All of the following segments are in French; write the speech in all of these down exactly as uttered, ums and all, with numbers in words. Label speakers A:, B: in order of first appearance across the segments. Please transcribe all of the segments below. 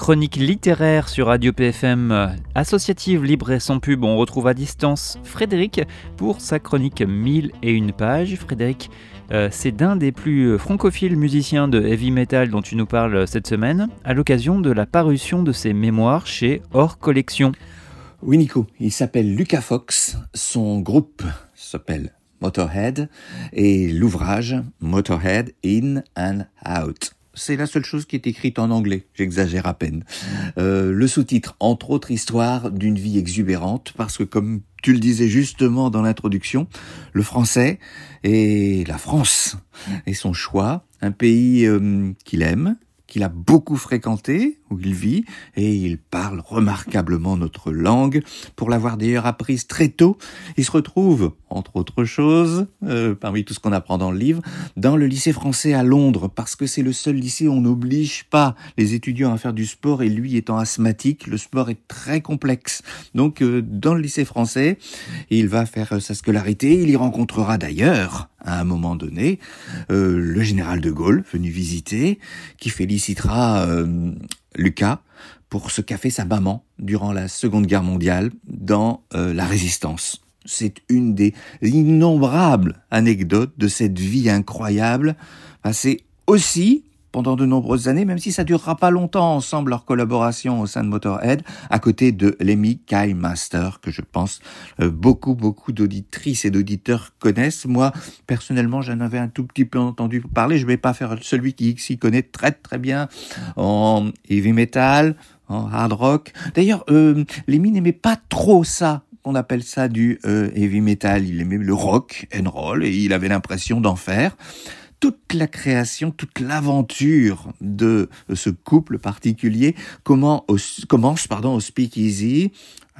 A: chronique littéraire sur Radio P F M, associative, libre et sans pub. On retrouve à distance Frédéric pour sa chronique mille et une pages. Frédéric, euh, c'est d'un des plus francophiles musiciens de heavy metal dont tu nous parles cette semaine, à l'occasion de la parution de ses mémoires chez Hors Collection.
B: Oui Nico, il s'appelle Lucas Fox, son groupe s'appelle Motorhead et l'ouvrage Motorhead In and Out. C'est la seule chose qui est écrite en anglais, j'exagère à peine. Euh, le sous-titre, entre autres, histoire d'une vie exubérante, parce que comme tu le disais justement dans l'introduction, le français et la France et son choix, un pays euh, qu'il aime, qu'il a beaucoup fréquenté, où il vit, et il parle remarquablement notre langue. Pour l'avoir d'ailleurs apprise très tôt, il se retrouve, entre autres choses, euh, parmi tout ce qu'on apprend dans le livre, dans le lycée français à Londres, parce que c'est le seul lycée où on n'oblige pas les étudiants à faire du sport, et lui étant asthmatique, le sport est très complexe. Donc, euh, dans le lycée français, il va faire sa scolarité, il y rencontrera d'ailleurs, à un moment donné, euh, le général de Gaulle, venu visiter, qui félicitera euh, Lucas pour ce qu'a fait sa maman durant la Seconde Guerre mondiale dans euh, la Résistance. C'est une des innombrables anecdotes de cette vie incroyable. Enfin, c'est aussi, pendant de nombreuses années, même si ça durera pas longtemps ensemble, leur collaboration au sein de Motorhead, à côté de Lemmy Kilmister, que je pense euh, beaucoup, beaucoup d'auditrices et d'auditeurs connaissent. Moi, personnellement, j'en avais un tout petit peu entendu parler. Je vais pas faire celui qui s'y connaît très, très bien en heavy metal, en hard rock. D'ailleurs, euh, Lemmy n'aimait pas trop ça. On appelle ça du euh, heavy metal. Il aimait le rock and roll et il avait l'impression d'en faire. Toute la création, toute l'aventure de ce couple particulier comment, au, commence pardon, au Speakeasy,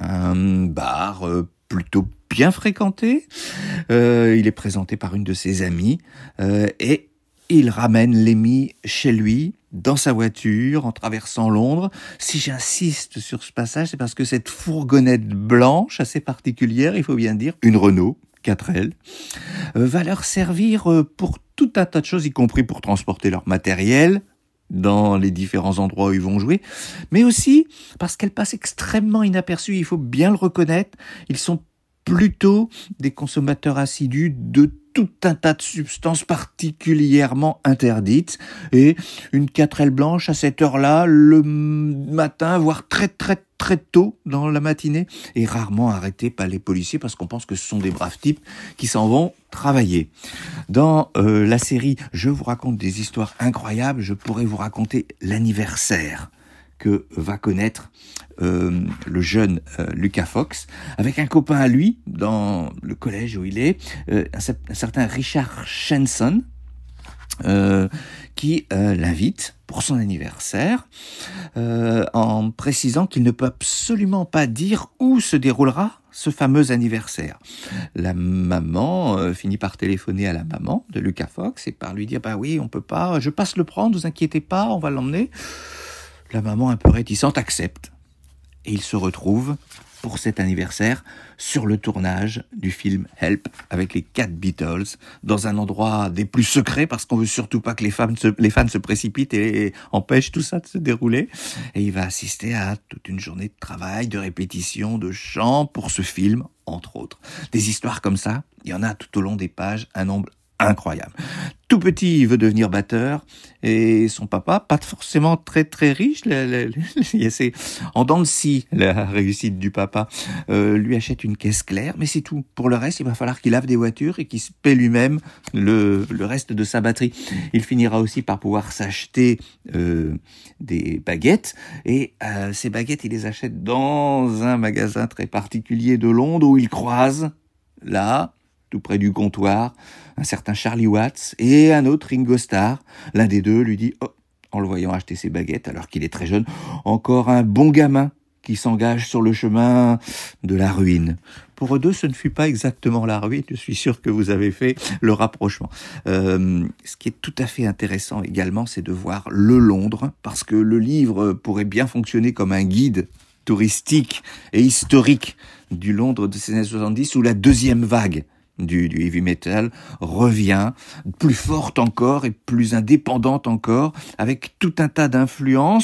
B: un bar euh, plutôt bien fréquenté. Euh, il est présenté par une de ses amies euh, et il ramène Lemmy chez lui, dans sa voiture, en traversant Londres. Si j'insiste sur ce passage, c'est parce que cette fourgonnette blanche, assez particulière, il faut bien dire, une Renault, quatre L, euh, va leur servir euh, pour tout un tas de choses, y compris pour transporter leur matériel dans les différents endroits où ils vont jouer, mais aussi parce qu'elle passe extrêmement inaperçue, il faut bien le reconnaître. Ils sont plutôt des consommateurs assidus de tout un tas de substances particulièrement interdites, et une quatre L blanche à cette heure-là, le matin, voire très très très tôt dans la matinée, est rarement arrêtée par les policiers parce qu'on pense que ce sont des braves types qui s'en vont travailler. Dans euh, la série, je vous raconte des histoires incroyables, je pourrais vous raconter l'anniversaire que va connaître euh, le jeune euh, Lucas Fox, avec un copain à lui, dans le collège où il est, euh, un, un certain Richard Shenson, euh, qui euh, l'invite pour son anniversaire, euh, en précisant qu'il ne peut absolument pas dire où se déroulera ce fameux anniversaire. La maman euh, finit par téléphoner à la maman de Lucas Fox et par lui dire « Bah oui, on peut pas, je passe le prendre, vous inquiétez pas, on va l'emmener ». La maman, un peu réticente, accepte. Et il se retrouve, pour cet anniversaire, sur le tournage du film Help, avec les quatre Beatles, dans un endroit des plus secrets, parce qu'on veut surtout pas que les fans se, les fans se précipitent et empêchent tout ça de se dérouler. Et il va assister à toute une journée de travail, de répétition, de chant, pour ce film, entre autres. Des histoires comme ça, il y en a tout au long des pages, un nombre incroyable. Tout petit, il veut devenir batteur, et son papa, pas forcément très très riche, le, le, le, c'est en dents de scie la réussite du papa, euh, lui achète une caisse claire, mais c'est tout. Pour le reste, il va falloir qu'il lave des voitures et qu'il se paie lui-même le, le reste de sa batterie. Il finira aussi par pouvoir s'acheter euh, des baguettes, et euh, ces baguettes, il les achète dans un magasin très particulier de Londres où il croise, là, tout près du comptoir, un certain Charlie Watts et un autre Ringo Starr. L'un des deux lui dit, oh, en le voyant acheter ses baguettes alors qu'il est très jeune, encore un bon gamin qui s'engage sur le chemin de la ruine. Pour eux deux, ce ne fut pas exactement la ruine, je suis sûr que vous avez fait le rapprochement. Euh, ce qui est tout à fait intéressant également, c'est de voir le Londres, parce que le livre pourrait bien fonctionner comme un guide touristique et historique du Londres de ces années soixante-dix, où la deuxième vague Du, du heavy metal revient, plus forte encore et plus indépendante encore, avec tout un tas d'influences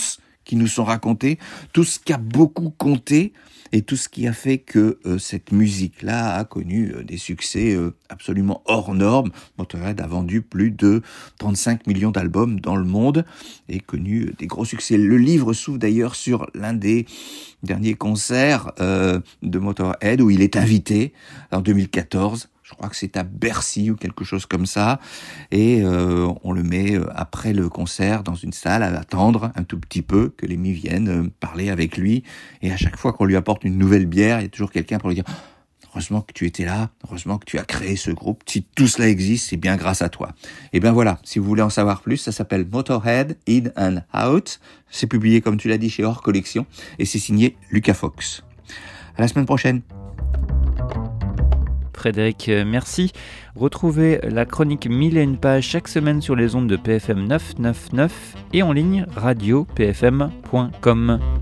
B: qui nous sont racontées, tout ce qui a beaucoup compté et tout ce qui a fait que euh, cette musique-là a connu euh, des succès euh, absolument hors normes. Motorhead a vendu plus de trente-cinq millions d'albums dans le monde et connu des gros succès. Le livre s'ouvre d'ailleurs sur l'un des derniers concerts euh, de Motorhead où il est invité en deux mille quatorze. Je crois que c'est à Bercy ou quelque chose comme ça. Et euh, on le met après le concert dans une salle à attendre un tout petit peu que les Mies viennent parler avec lui. Et à chaque fois qu'on lui apporte une nouvelle bière, il y a toujours quelqu'un pour lui dire « Heureusement que tu étais là, heureusement que tu as créé ce groupe. Si tout cela existe, c'est bien grâce à toi. » Et bien voilà, si vous voulez en savoir plus, ça s'appelle Motorhead, In and Out. C'est publié, comme tu l'as dit, chez Hors Collection. Et c'est signé Lucas Fox. À la semaine prochaine.
A: Frédéric, merci. Retrouvez la chronique mille et une pages chaque semaine sur les ondes de P F M neuf cent quatre-vingt-neuf et en ligne radio p f m point com.